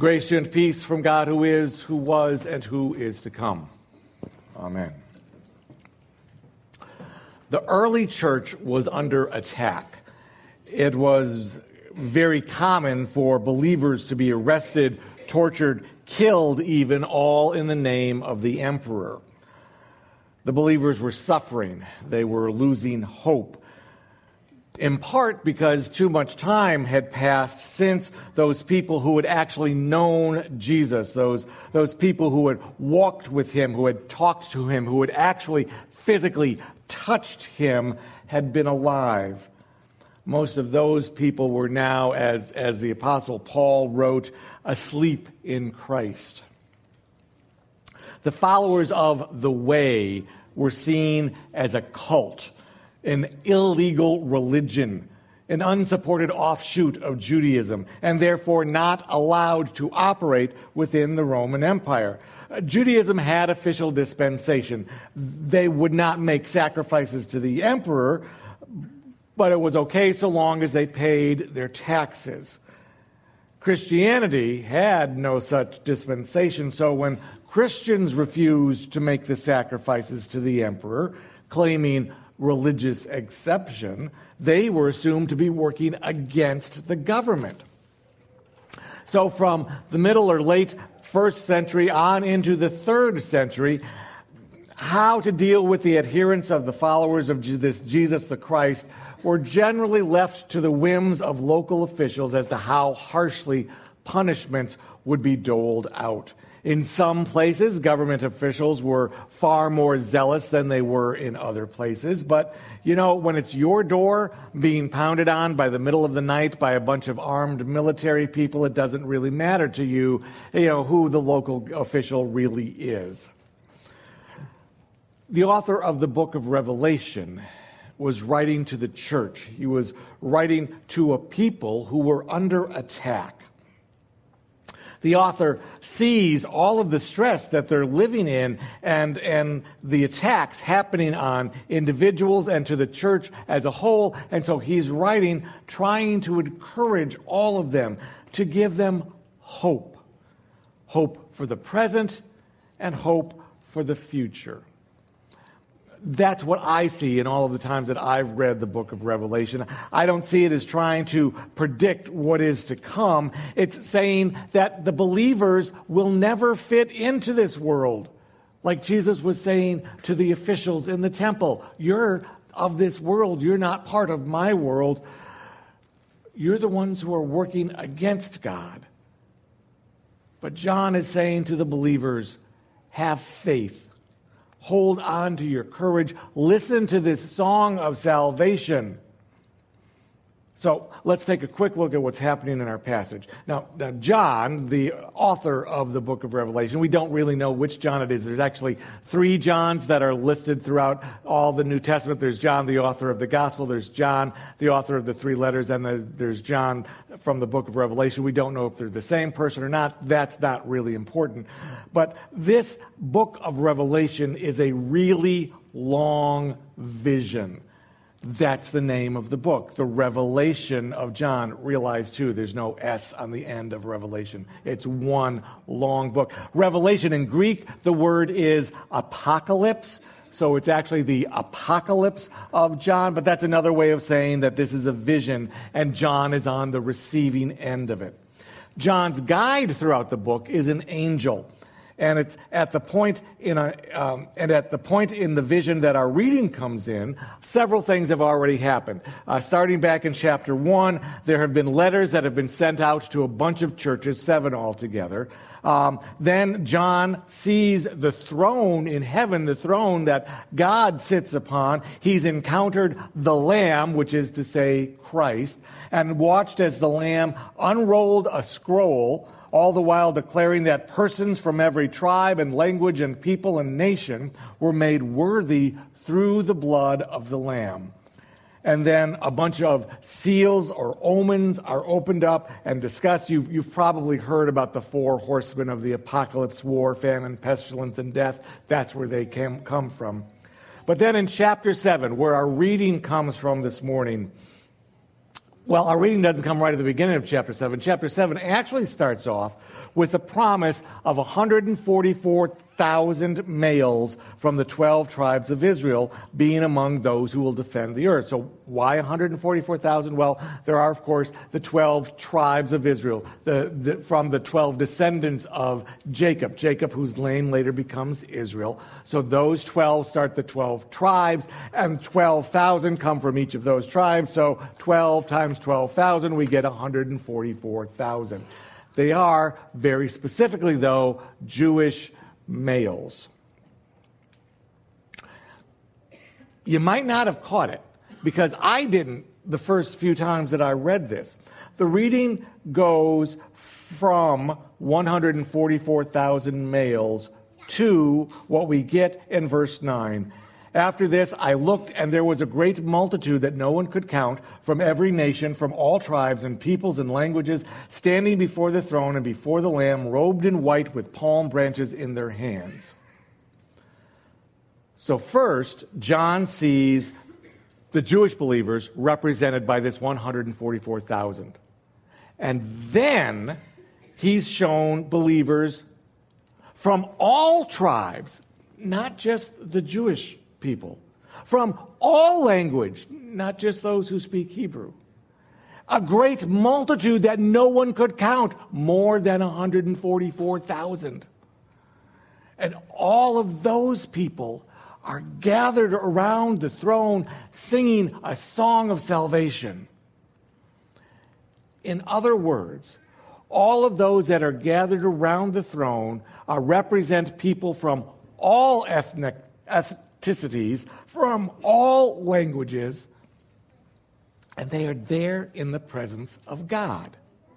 Grace to you and peace from God who is, who was, and who is to come. Amen. The early church was under attack. It was very common for believers to be arrested, tortured, killed even, all in the name of the emperor. The believers were suffering. They were losing hope. In part because too much time had passed since those people who had actually known Jesus, those people who had walked with him, who had talked to him, who had actually physically touched him, had been alive. Most of those people were now, as the Apostle Paul wrote, asleep in Christ. The followers of the Way were seen as a cult, an illegal religion, an unsupported offshoot of Judaism, and therefore not allowed to operate within the Roman Empire. Judaism had official dispensation. They would not make sacrifices to the emperor, but it was okay so long as they paid their taxes. Christianity had no such dispensation, so when Christians refused to make the sacrifices to the emperor, claiming religious exception, they were assumed to be working against the government. So from the middle or late 1st century on into the 3rd century, how to deal with the adherents of the followers of this Jesus the Christ were generally left to the whims of local officials as to how harshly punishments would be doled out. In some places, government officials were far more zealous than they were in other places. But, when it's your door being pounded on by the middle of the night by a bunch of armed military people, it doesn't really matter to you, who the local official really is. The author of the book of Revelation was writing to the church. He was writing to a people who were under attack. The author sees all of the stress that they're living in and the attacks happening on individuals and to the church as a whole. And so he's writing, trying to encourage all of them, to give them hope. Hope for the present and hope for the future. That's what I see in all of the times that I've read the book of Revelation. I don't see it as trying to predict what is to come. It's saying that the believers will never fit into this world. Like Jesus was saying to the officials in the temple, you're of this world. You're not part of my world. You're the ones who are working against God. But John is saying to the believers, have faith. Hold on to your courage. Listen to this song of salvation. So let's take a quick look at what's happening in our passage. Now, John, the author of the book of Revelation, we don't really know which John it is. There's actually 3 Johns that are listed throughout all the New Testament. There's John, the author of the gospel. There's John, the author of the 3 letters. And there's John from the book of Revelation. We don't know if they're the same person or not. That's not really important. But this book of Revelation is a really long vision. That's the name of the book, the Revelation of John. Realize, too, there's no S on the end of Revelation. It's one long book. Revelation in Greek, the word is apocalypse. So it's actually the apocalypse of John, but that's another way of saying that this is a vision, and John is on the receiving end of it. John's guide throughout the book is an angel. And it's at the point in the vision that our reading comes in, several things have already happened. Starting back in chapter 1, there have been letters that have been sent out to a bunch of churches, 7 altogether. Then John sees the throne in heaven, the throne that God sits upon. He's encountered the Lamb, which is to say Christ, and watched as the Lamb unrolled a scroll, all the while declaring that persons from every tribe and language and people and nation were made worthy through the blood of the Lamb. And then a bunch of seals or omens are opened up and discussed. You've probably heard about the 4 horsemen of the apocalypse: war, famine, pestilence, and death. That's where they come from. But then in chapter 7, where our reading comes from this morning, Well, our reading doesn't come right at the beginning of chapter 7. Chapter 7 actually starts off with the promise of 144,000 males from the 12 tribes of Israel being among those who will defend the earth. So why 144,000? Well, there are, of course, the 12 tribes of Israel, from the 12 descendants of Jacob, whose name later becomes Israel. So those 12 start the 12 tribes, and 12,000 come from each of those tribes. So 12 times 12,000, we get 144,000. They are, very specifically though, Jewish males. You might not have caught it, because I didn't the first few times that I read this. The reading goes from 144,000 males to what we get in verse 9. After this, I looked, and there was a great multitude that no one could count, from every nation, from all tribes and peoples and languages, standing before the throne and before the Lamb, robed in white with palm branches in their hands. So first, John sees the Jewish believers represented by this 144,000. And then he's shown believers from all tribes, not just the Jewish people, from all language, not just those who speak Hebrew. A great multitude that no one could count, more than 144,000. And all of those people are gathered around the throne singing a song of salvation. In other words, all of those that are gathered around the throne represent people from all ethnicities, from all languages, and they are there in the presence of God.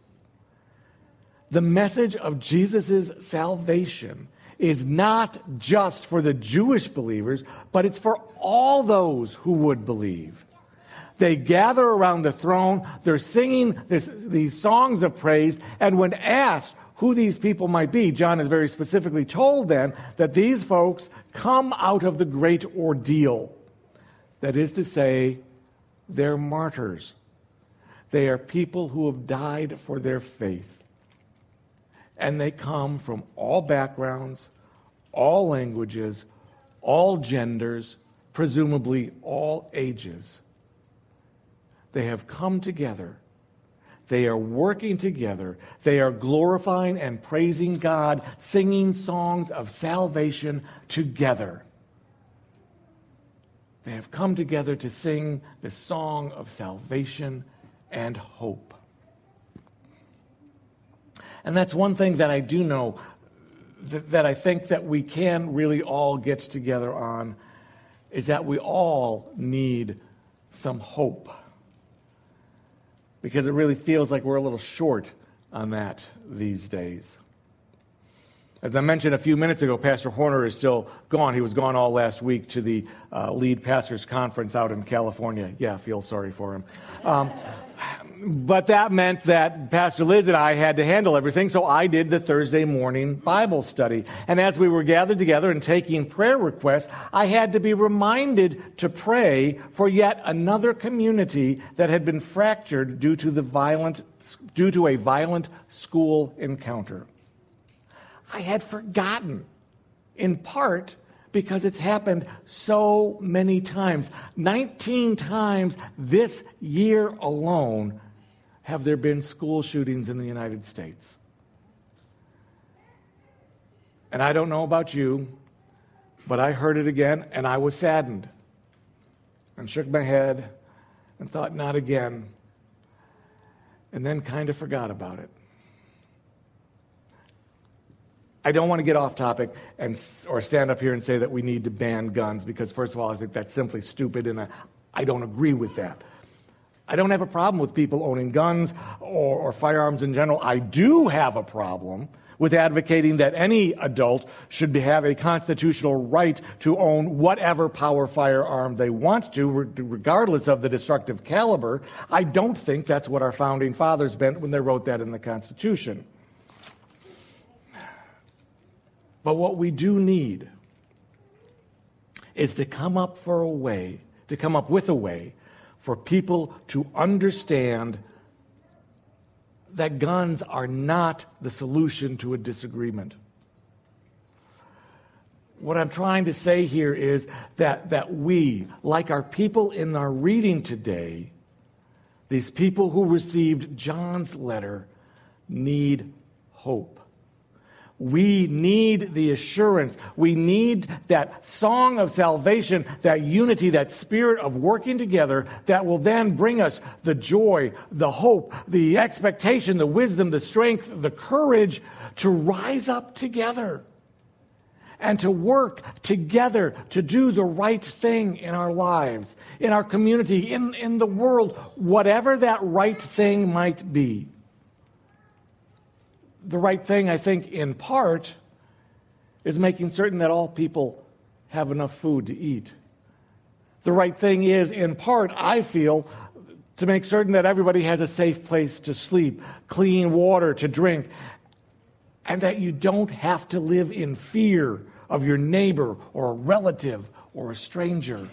The message of Jesus' salvation is not just for the Jewish believers, but it's for all those who would believe. They gather around the throne, they're singing these songs of praise, and when asked who these people might be, John has very specifically told them that these folks come out of the great ordeal. That is to say, they're martyrs. They are people who have died for their faith. And they come from all backgrounds, all languages, all genders, presumably all ages. They have come together. They are working together. They are glorifying and praising God, singing songs of salvation together. They have come together to sing the song of salvation and hope. And that's one thing that I do know, that I think that we can really all get together on, is that we all need some hope. Because it really feels like we're a little short on that these days. As I mentioned a few minutes ago, Pastor Horner is still gone. He was gone all last week to the Lead Pastors Conference out in California. Yeah, I feel sorry for him. But that meant that Pastor Liz and I had to handle everything, so I did the Thursday morning Bible study. And as we were gathered together and taking prayer requests, I had to be reminded to pray for yet another community that had been fractured due to a violent school encounter. I had forgotten, in part because it's happened so many times. 19 times this year alone have there been school shootings in the United States. And I don't know about you, but I heard it again, and I was saddened and shook my head and thought, not again, and then kind of forgot about it. I don't want to get off topic or stand up here and say that we need to ban guns, because first of all, I think that's simply stupid, and I don't agree with that. I don't have a problem with people owning guns or firearms in general. I do have a problem with advocating that any adult should have a constitutional right to own whatever power firearm they want to, regardless of the destructive caliber. I don't think that's what our founding fathers meant when they wrote that in the Constitution. But what we do need is to come up with a way for people to understand that guns are not the solution to a disagreement. What I'm trying to say here is that we, like our people in our reading today, these people who received John's letter, need hope. We need the assurance. We need that song of salvation, that unity, that spirit of working together that will then bring us the joy, the hope, the expectation, the wisdom, the strength, the courage to rise up together and to work together to do the right thing in our lives, in our community, in the world, whatever that right thing might be. The right thing, I think, in part, is making certain that all people have enough food to eat. The right thing is, in part, I feel, to make certain that everybody has a safe place to sleep, clean water to drink, and that you don't have to live in fear of your neighbor or a relative or a stranger.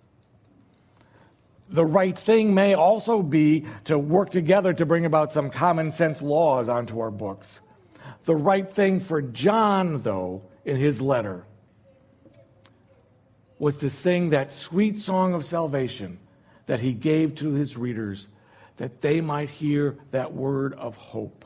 The right thing may also be to work together to bring about some common sense laws onto our books. The right thing for John, though, in his letter, was to sing that sweet song of salvation that he gave to his readers, that they might hear that word of hope.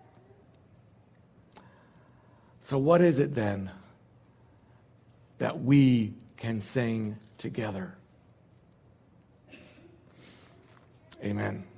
So what is it then that we can sing together? Amen.